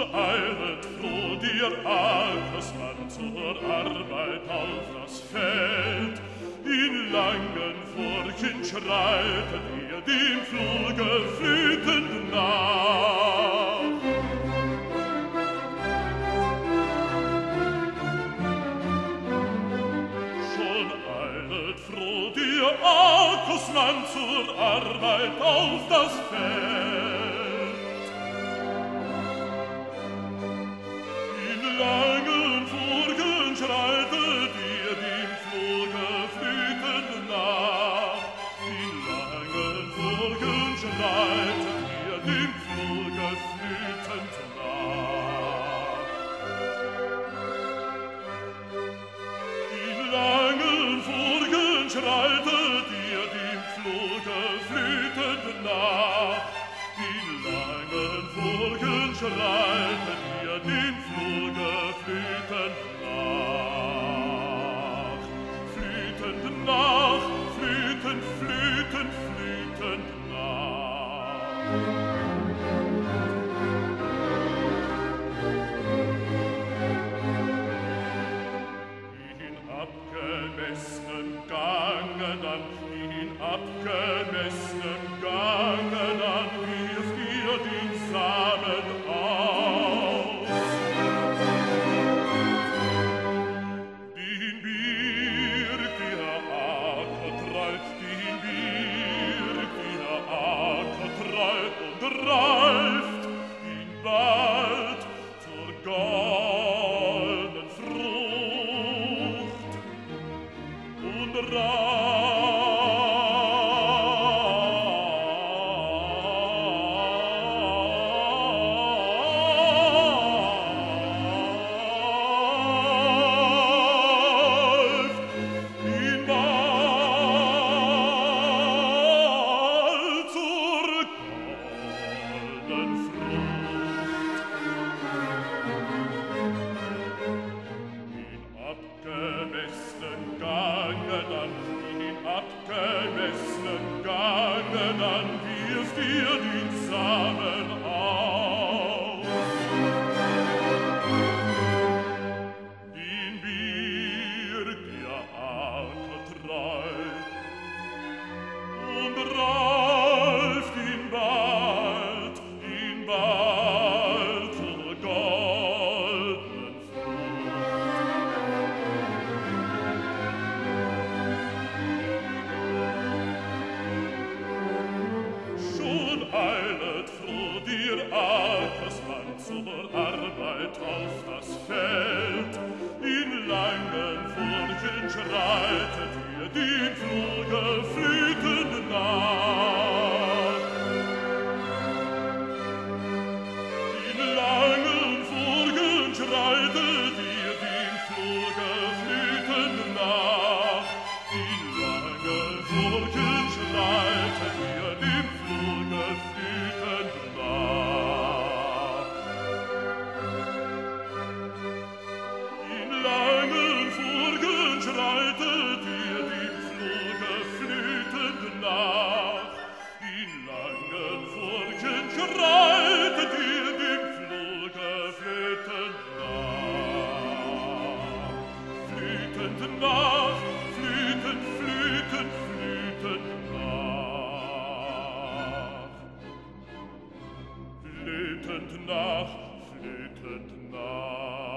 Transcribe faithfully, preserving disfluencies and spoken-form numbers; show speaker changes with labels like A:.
A: eilet froh dir Ackersmann zur Arbeit auf das Feld. In langen Furchen schreitet ihr dem Fluge flütend nach. Schon eilet froh dir Ackersmann zur Arbeit auf das Feld. In langen Furchen schreitet ihr dem Fluge flütend nach. In langen Furchen schreitet ihr dem Fluge flütend nach. In langen Furchen schreitet ihr dem Fluge flütend nach. In langen Furchen schreitet ihr dem Fluge flütend nach. Flütend nach, flütend, flütend, flütend nach. In abgemessenen Gangen an, in abgemessenen Gangen an, wirft ihr den Samen aus. Den birgt ihr Ackertreu, den birgt ihr Ackertreu und reift ihn bald zur goldenen Frucht und reift ihn bald zur goldenen Frucht. In abgemessenen Gangen an, in abgemessenen Gangen an, wirft ihr den Samen aus. Den birgt ihr Ackertreu und reift ihn bald, ihn bald zur goldenen Frucht. Schon eilet froh dir Ackersmann zur Arbeit auf das Feld. In langen Furchen schreitet ihr den Fluge flütend nach. In langen Furchen schreitet ihr den Fluge flütend nach. In langen Furchen schreitet ihr dem Fluge flütend nach. In langen Furchen schreitet ihr dem Fluge flütend nach. In langen Furchen schreitet ihr dem Fluge flütend nach. Flütend nach, flütend, flütend, flütend nach. Flötend nach, flötend nach.